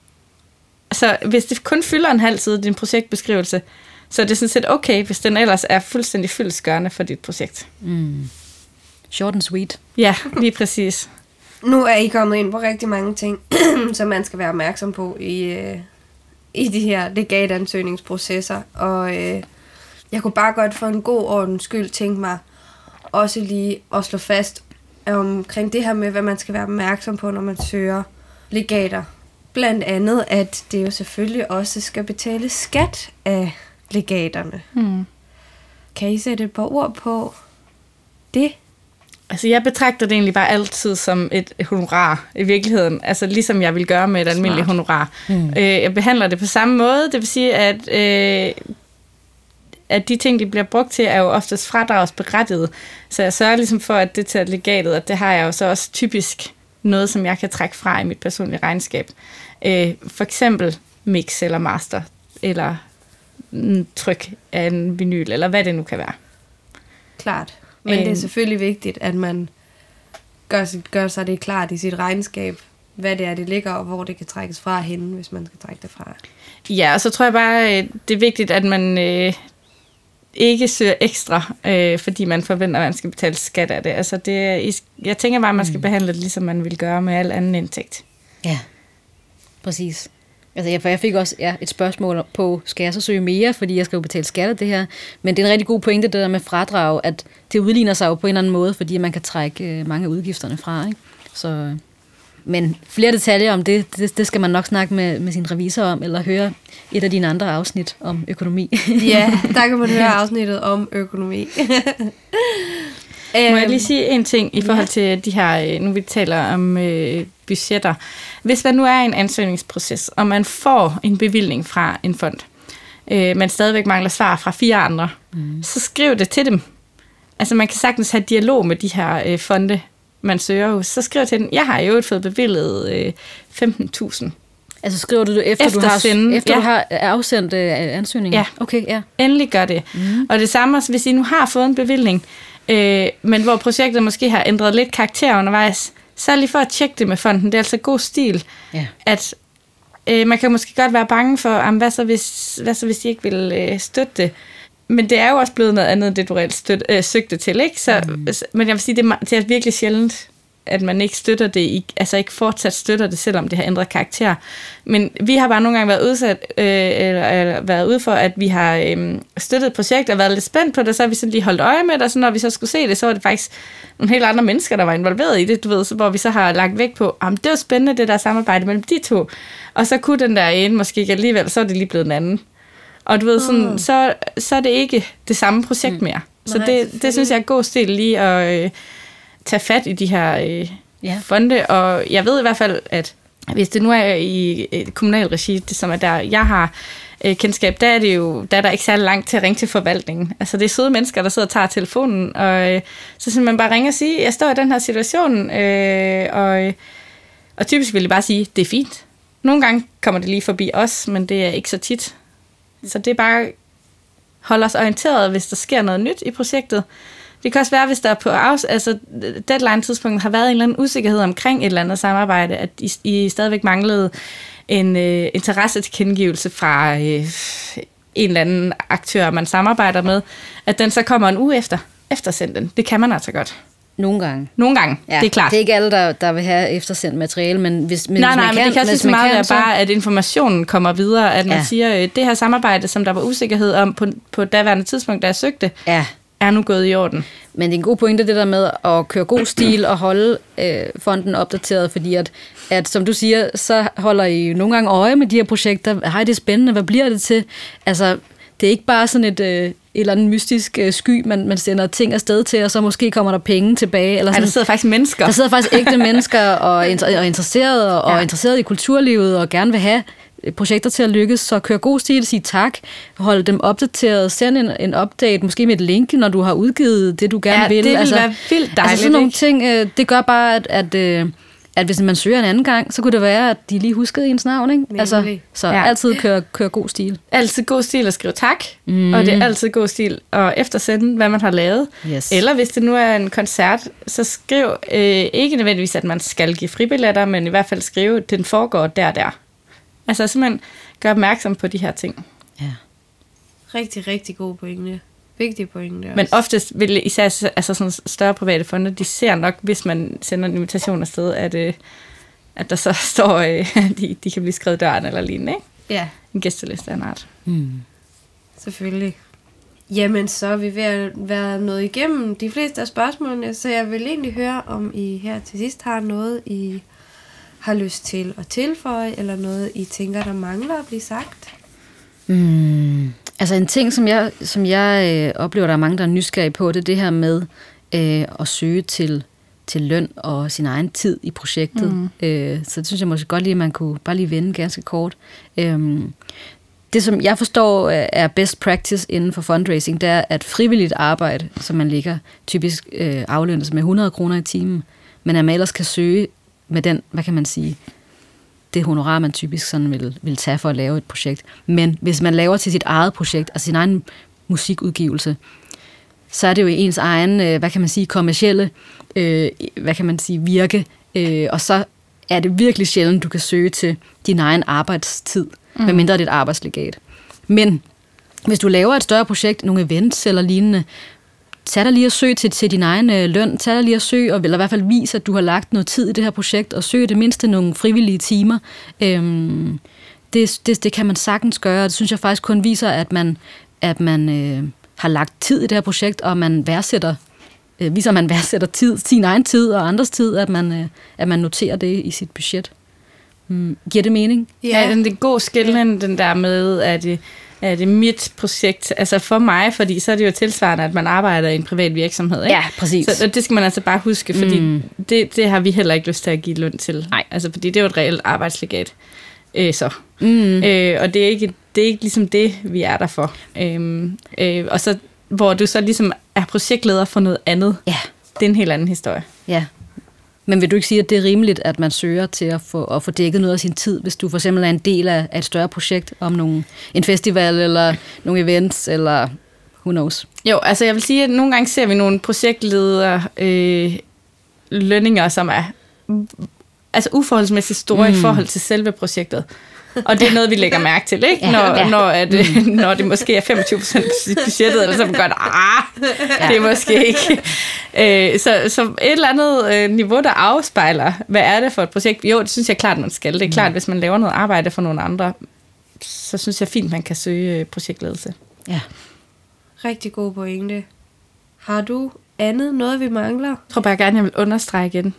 Så hvis det kun fylder en halv side, din projektbeskrivelse, så er det sådan set okay, hvis den ellers er fuldstændig fyldestgørende for dit projekt. Mm. Short and sweet. Ja, lige præcis. Nu er I kommet ind på rigtig mange ting, som man skal være opmærksom på i, øh, i de her legatansøgningsprocesser. Og øh, jeg kunne bare godt for en god ordens skyld tænke mig også lige at slå fast omkring det her med, hvad man skal være opmærksom på, når man søger legater. Blandt andet, at det jo selvfølgelig også skal betale skat af legaterne. Hmm. Kan I sætte et par ord på det? Altså, jeg betragter det egentlig bare altid som et honorar i virkeligheden. Altså, ligesom jeg vil gøre med et almindeligt honorar. Mm. Øh, jeg behandler det på samme måde. Det vil sige, at, øh, at de ting, de bliver brugt til, er jo oftest fradragsberettiget. Så jeg sørger ligesom for, at det til legatet, at det har jeg jo så også typisk noget, som jeg kan trække fra i mit personlige regnskab. Øh, for eksempel mix eller master, eller tryk af en vinyl, eller hvad det nu kan være. Klart. Men det er selvfølgelig vigtigt, at man gør, gør sig det klart i sit regnskab, hvad det er, det ligger, og hvor det kan trækkes fra henne, hvis man skal trække det fra. Ja, og så tror jeg bare, det er vigtigt, at man øh, ikke søger ekstra, øh, fordi man forventer, at man skal betale skat af det. Altså det, jeg tænker bare, at man skal behandle det, ligesom man vil gøre med al anden indtægt. Ja, præcis. Altså, jeg, for jeg fik også ja, et spørgsmål på, skal jeg så søge mere, fordi jeg skal jo betale skat af det her. Men det er en rigtig god pointe, det der med fradrag, at det udligner sig jo på en eller anden måde, fordi man kan trække øh, mange af udgifterne fra. Ikke? Så, men flere detaljer om det, det, det skal man nok snakke med, med sin revisor om, eller høre et af dine andre afsnit om økonomi. Ja, der kan man høre afsnittet om økonomi. Må jeg lige sige en ting i forhold til de her, nu vi taler om øh, budgetter. Hvis man nu er i en ansøgningsproces, og man får en bevilling fra en fond, øh, men stadigvæk mangler svar fra fire andre, mm. så skriv det til dem. Altså man kan sagtens have dialog med de her øh, fonde, man søger hos. Så skriv til dem, jeg har jo fået bevillet øh, femten tusind. Altså skriver du det efter, efter, du har, sende, efter ja. du har afsendt øh, ansøgningen? Ja. Okay, ja. Endelig gør det. Mm. Og det samme også, hvis I nu har fået en bevilling, Øh, men hvor projektet måske har ændret lidt karakter undervejs, så lige for at tjekke det med fonden. Det er altså god stil, ja. At øh, man kan måske godt være bange for, jamen, hvad, så hvis, hvad så hvis de ikke vil øh, støtte det. Men det er jo også blevet noget andet, end det du reelt støt, øh, søgte til, ikke? Så, mm. Men jeg vil sige, det er, det er virkelig sjældent, at man ikke støtter det, altså ikke fortsat støtter det, selvom det har ændret karakter. Men vi har bare nogle gange været udsat, øh, eller, eller været ude for, at vi har øh, støttet et projekt og været lidt spændt på det, så har vi sådan lige holdt øje med det, og så når vi så skulle se det, så var det faktisk nogle helt andre mennesker, der var involveret i det, du ved, så, hvor vi så har lagt vægt på, at det var spændende, det der samarbejde mellem de to. Og så kunne den der ene måske ikke alligevel, så er det lige blevet den anden. Og du ved, sådan, oh. så, så er det ikke det samme projekt mere. Mm. Så Nej, det, det synes jeg er god stil lige at... Øh, tage fat i de her øh, ja. fonde, og jeg ved i hvert fald, at hvis det nu er i et kommunal regi, det som er der, jeg har øh, kendskab, der er det jo, der er der ikke særlig langt til at ringe til forvaltningen. Altså det er søde mennesker, der sidder og tager telefonen, og øh, så simpelthen man bare ringer og sige, jeg står i den her situation, øh, og, og typisk vil jeg bare sige, det er fint. Nogle gange kommer det lige forbi os, men det er ikke så tit. Så det er bare holde os orienteret, hvis der sker noget nyt i projektet. Det kan også være, hvis der på afs- altså deadline-tidspunktet har været en eller anden usikkerhed omkring et eller andet samarbejde, at I, I stadigvæk manglede en øh, interessetilkendegivelse fra øh, en eller anden aktør, man samarbejder med, at den så kommer en uge efter, eftersendt den. Det kan man altså godt. Nogle gange. Nogle gange, ja, det er klart. Det er ikke alle, der, der vil have eftersendt materiale, men hvis, men nej, hvis nej, man men kan, det kan også lige så meget være bare, at informationen kommer videre, at man ja. siger, det her samarbejde, som der var usikkerhed om på, på daværende tidspunkt, da jeg søgte, ja. er nu gået i orden. Men det er en god pointe, det der med at køre god stil og holde øh, fonden opdateret, fordi at, at, som du siger, så holder I nogle gange øje med de her projekter. Hej, det er spændende, hvad bliver det til? Altså, det er ikke bare sådan et, øh, et eller andet mystisk øh, sky, man, man sender ting afsted til, og så måske kommer der penge tilbage. Eller sådan. Ej, der sidder faktisk mennesker. Der sidder faktisk ægte mennesker og, inter- og interesserede og ja. interesseret i kulturlivet og gerne vil have projekter til at lykkes, så kør god stil, sig tak, hold dem opdateret, send en, en update, måske med et link, når du har udgivet det, du gerne ja, vil. det vil altså, være vildt dejligt. Altså sådan nogle ting, det gør bare, at, at, at hvis man søger en anden gang, så kunne det være, at de lige huskede ens navn, ikke? Altså, så ja. altid kør, kør god stil. Altid god stil at skrive tak, mm. og det er altid god stil at eftersende, hvad man har lavet. Yes. Eller hvis det nu er en koncert, så skriv øh, ikke nødvendigvis, at man skal give fribilletter, men i hvert fald skrive, at den foregår der der. Altså simpelthen gør opmærksom på de her ting. Ja. Rigtig, rigtig god pointe. Vigtig pointe også. Men oftest vil især altså sådan større private fonde, de ser nok, hvis man sender en invitation afsted, at, øh, at der så står, øh, de, de kan blive skrevet døren eller lignende, ikke? Ja. En gæsteliste af en art. Mm. Selvfølgelig. Jamen, så er vi ved at være nået igennem de fleste af spørgsmålene, så jeg vil egentlig høre, om I her til sidst har noget, I har lyst til at tilføje, eller noget, I tænker, der mangler at blive sagt? Mm. Altså en ting, som jeg, som jeg øh, oplever, der er mange, der er nysgerrige på, det er det her med øh, at søge til, til løn og sin egen tid i projektet. Mm. Øh, så det synes jeg måske godt lige, at man kunne bare lige vende ganske kort. Øh, det, som jeg forstår er best practice inden for fundraising, det er, at frivilligt arbejde, som man ligger typisk øh, aflønnes med hundrede kroner i timen, men at man ellers kan søge med den, hvad kan man sige, det honorar, man typisk sådan vil, vil tage for at lave et projekt. Men hvis man laver til sit eget projekt, altså sin egen musikudgivelse, så er det jo i ens egen, hvad kan man sige, kommercielle, øh, hvad kan man sige, virke, øh, og så er det virkelig sjældent, du kan søge til din egen arbejdstid, mm. medmindre det er et arbejdslegat. Men hvis du laver et større projekt, nogle events eller lignende, tag dig lige at søge til, til din egen øh, løn, tag dig lige at søge, eller i hvert fald vise, at du har lagt noget tid i det her projekt, og søge det mindste nogle frivillige timer. Øhm, det, det, det kan man sagtens gøre, og det synes jeg faktisk kun viser, at man, at man øh, har lagt tid i det her projekt, og man værdsætter, øh, viser, at man værdsætter tid, sin egen tid og andres tid, at man, øh, at man noterer det i sit budget. Mm, giver det mening? Ja, ja den, den god skillen, den der med, at det er det mit projekt, altså for mig, fordi så er det jo tilsvarende, at man arbejder i en privat virksomhed, ikke? Ja, præcis. Så det skal man altså bare huske, fordi mm. det, det har vi heller ikke lyst til at give løn til. Nej. Altså, fordi det er jo et reelt arbejdslegat. Øh, så. Mm. Øh, og det er, ikke, det er ikke ligesom det, vi er der for. Øh, øh, og så, hvor du så ligesom er projektleder for noget andet. Ja. Det er en helt anden historie. Ja. Men vil du ikke sige, at det er rimeligt, at man søger til at få, at få dækket noget af sin tid, hvis du for eksempel er en del af, af et større projekt om nogle, en festival eller nogle events, eller who knows? Jo, altså jeg vil sige, at nogle gange ser vi nogle projektledere øh, lønninger, som er altså uforholdsmæssigt store mm. i forhold til selve projektet. Og det er noget, vi lægger mærke til, ikke? Når, ja, ja. Når, at, mm. når det måske er femogtyve procent af budgettet, eller så man godt, ah, ja. Det er måske ikke. Øh, så, så et eller andet øh, niveau, der afspejler, hvad er det for et projekt? Jo, det synes jeg klart, man skal. Det er klart, hvis man laver noget arbejde for nogle andre, så synes jeg fint, man kan søge projektledelse. Ja. Rigtig god pointe. Har du andet, noget vi mangler? Jeg tror bare gerne, jeg vil understrege igen.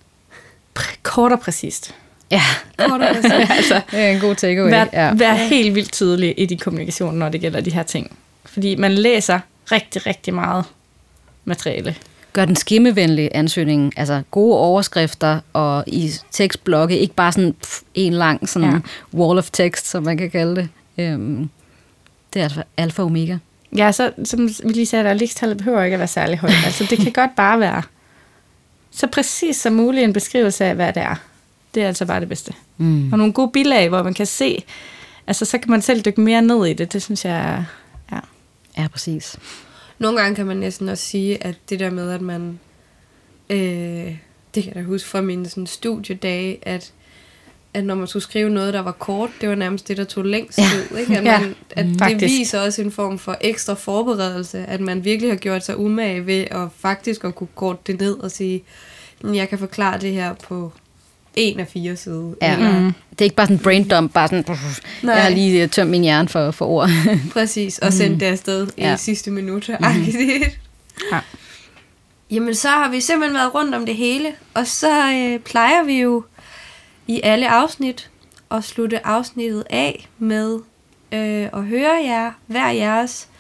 Kort og præcist. Ja, altså, det er en god takeaway. Vær, ja. vær helt vildt tydelig i din kommunikation, når det gælder de her ting. Fordi man læser rigtig, rigtig meget materiale. Gør den skimmevenlig ansøgning, altså gode overskrifter og i tekstblokke, ikke bare sådan pff, en lang sådan ja. wall of text, som man kan kalde det. Øhm, det er altså alfa og omega. Ja, så som vi lige sagde, der ligestallet behøver ikke at være særlig højt. Altså det kan godt bare være så præcis som muligt en beskrivelse af, hvad det er. Det er altså bare det bedste. Mm. Og nogle gode bilag, hvor man kan se, altså så kan man selv dykke mere ned i det. Det synes jeg, ja. Ja, præcis. Nogle gange kan man næsten også sige, at det der med, at man, øh, det kan jeg da huske fra mine sådan, studiedage, at, at når man skulle skrive noget, der var kort, det var nærmest det, der tog længst ja. tid. Ikke? At, man, at mm, det faktisk. viser også en form for ekstra forberedelse, at man virkelig har gjort sig umage ved at faktisk at kunne korte det ned og sige, jeg kan forklare det her på en af fire sider. Ja. Eller, Mm. Det er ikke bare sådan en brain dump, bare sådan, Nej. jeg har lige tømt min hjerne for, for ord. Præcis, og sendt det afsted Ja. i sidste minut. Mhm. Ja. Jamen, så har vi simpelthen været rundt om det hele, og så øh, plejer vi jo i alle afsnit at slutte afsnittet af med øh, at høre jer, hver jeres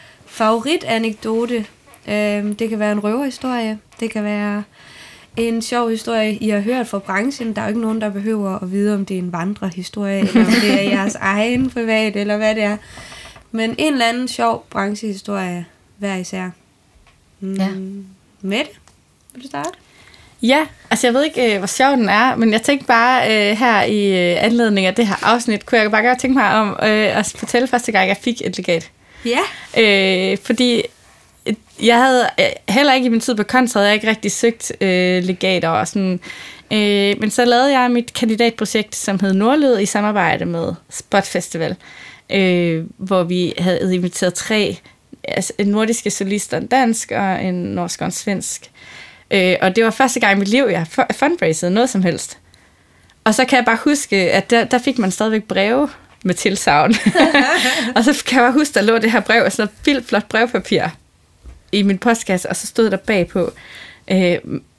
favoritanekdote. Øh, det kan være en røverhistorie, det kan være en sjov historie, I har hørt fra branchen. Der er jo ikke nogen, der behøver at vide, om det er en vandrehistorie, eller om det er jeres egen privat, eller hvad det er. Men en eller anden sjov branchehistorie, hver især. Mm. Ja. Mette, vil du starte? Ja, altså jeg ved ikke, øh, hvor sjov den er, men jeg tænkte bare øh, her i øh, anledning af det her afsnit, kunne jeg bare godt tænke mig om øh, at fortælle første gang, jeg fik et legat. Ja. Øh, fordi jeg havde øh, heller ikke i min tid på kontra, havde jeg ikke rigtig søgt øh, legater og sådan. Øh, men så lavede jeg mit kandidatprojekt, som hed Nordlyd, i samarbejde med Spot Festival, øh, hvor vi havde inviteret tre altså en nordiske solister, en dansk og en norsk og en svensk. Øh, og det var første gang i mit liv, jeg fundraisede noget som helst. Og så kan jeg bare huske, at der, der fik man stadigvæk breve med tilsagn. Og så kan jeg bare huske, der lå det her brev, sådan et vildt flot brevpapir i min postkasse, og så stod der bagpå, øh,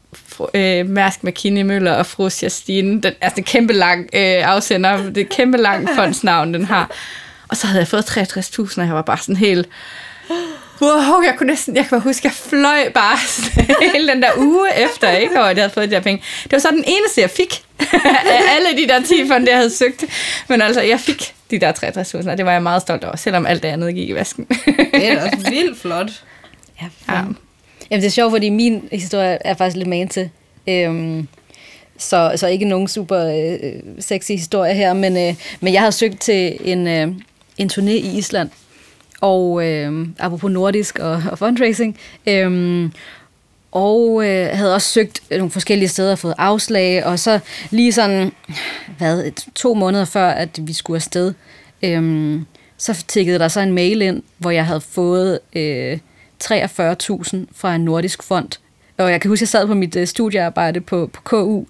øh, Mærsk McKinney Møller og fru Justine, den, altså det kæmpe lang øh, afsender, det kæmpe lang fondsnavn, den har. Og så havde jeg fået treogtres tusind, og jeg var bare sådan helt... Wow, jeg kunne næsten, jeg kan bare huske, jeg fløj bare hele den der uge efter, ikke, og jeg havde fået de der penge. Det var så den eneste, jeg fik af alle de der ti fonde, jeg havde søgt. Men altså, jeg fik de der treogtres tusind, og det var jeg meget stolt over, selvom alt det andet gik i vasken. Det er også vildt flot. Ja, ja. Jamen, det er sjovt, fordi min historie er faktisk lidt man til. Øhm, så, så ikke nogen super øh, sexy historie her, men, øh, men jeg havde søgt til en, øh, en turné i Island. Og øh, apropos nordisk og, og fundraising, øh, og øh, havde også søgt nogle forskellige steder og fået afslag, og så lige sådan, hvad, et, to måneder før, at vi skulle afsted, øh, så tikkede der så en mail ind, hvor jeg havde fået øh, treogfyrre tusind fra en nordisk fond. Og jeg kan huske, at jeg sad på mit øh, studiearbejde på, på K U,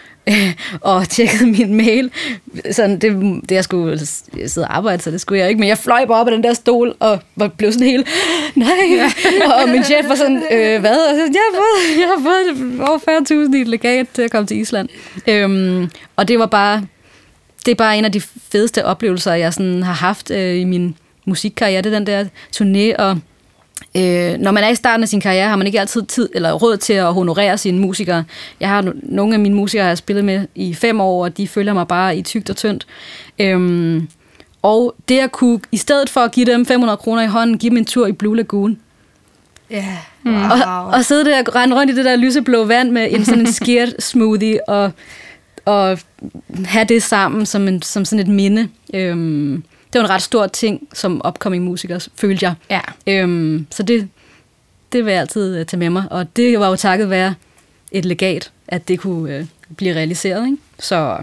og tjekkede min mail. Sådan, det, det jeg skulle sidde og arbejde, så det skulle jeg ikke. Men jeg fløj bare op af den der stol, og var blev sådan helt, nej. Ja. Og min chef var sådan, øh, hvad? Og jeg har fået, jeg har fået over fyrre tusind i et legat til at komme til Island. Øhm, og det var bare, det er bare en af de fedeste oplevelser, jeg sådan har haft øh, i min musikkarriere. Det er den der turné, og Øh, når man er i starten af sin karriere, har man ikke altid tid eller råd til at honorere sine musikere. Jeg har no- nogle af mine musikere, jeg har spillet med i fem år, og de følger mig bare i tykt og tyndt. Øhm, og det at kunne, i stedet for at give dem fem hundrede kroner i hånden, give dem en tur i Blue Lagoon. Ja, yeah. Wow. Og, og sidde der og rende rundt i det der lyseblå vand med en sådan en skært smoothie, og, og have det sammen som, en, som sådan et minde. Øhm, Det var en ret stor ting som upcoming musiker, følte jeg. Ja. Øhm, så det, det vil jeg altid uh, tage med mig. Og det var jo takket være et legat, at det kunne uh, blive realiseret. Ikke? Så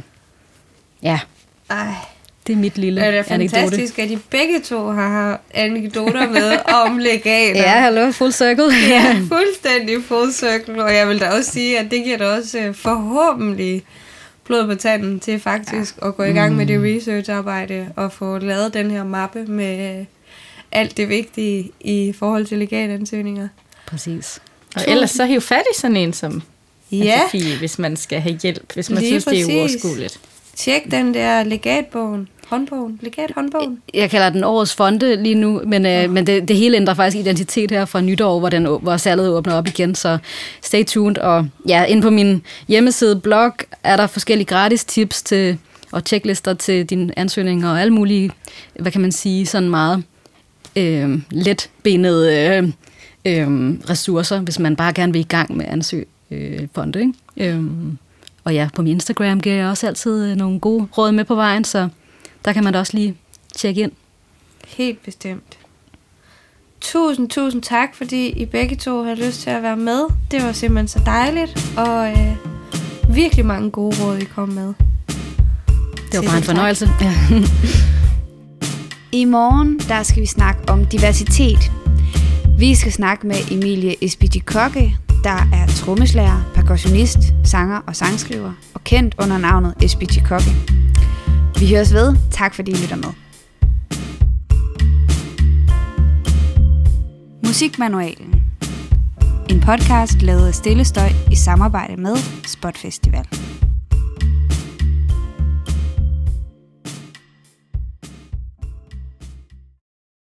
ja, Ej. det er mit lille Det er anekdote. fantastisk, at I begge to har anekdoter med om legater. Ja, hallo, full circle. Ja, fuldstændig full circle. Og jeg vil da også sige, at det giver da også uh, forhåbentlig blod på tanden til faktisk ja. at gå i gang med det researcharbejde og få lavet den her mappe med alt det vigtige i forhold til legatansøgninger. Præcis. Og ellers så hiv fat i sådan en som ja. Sofie, hvis man skal have hjælp, hvis man Lige synes, præcis. det er uoverskueligt. Tjek den der legatbogen. Håndbogen. Legat-håndbogen. Jeg kalder den årets fonde lige nu, men, øh, men det, det hele ændrer faktisk identitet her fra nytår, hvor, den, hvor salget åbner op igen, så stay tuned. Og ja, inde på min hjemmeside blog er der forskellige gratis tips til, og checklister til dine ansøgninger og alle mulige, hvad kan man sige, sådan meget øh, letbenede øh, øh, ressourcer, hvis man bare gerne vil i gang med at ansøge øh, fonde. Ikke? Øh, og ja, på min Instagram giver jeg også altid nogle gode råd med på vejen, så der kan man da også lige tjekke ind. Helt bestemt. Tusind, tusind tak, fordi I begge to har lyst til at være med. Det var simpelthen så dejligt, og øh, virkelig mange gode råd, I kom med. Det var bare en fornøjelse. Ja. I morgen, der skal vi snakke om diversitet. Vi skal snakke med Emilie Espiti-Kokke, der er trommeslager, percussionist, sanger og sangskriver, og kendt under navnet Espiti-Kokke. Vi høres ved. Tak fordi I lytter med. Musikmanualen. En podcast lavet af Stille Støj i samarbejde med Spot Festival.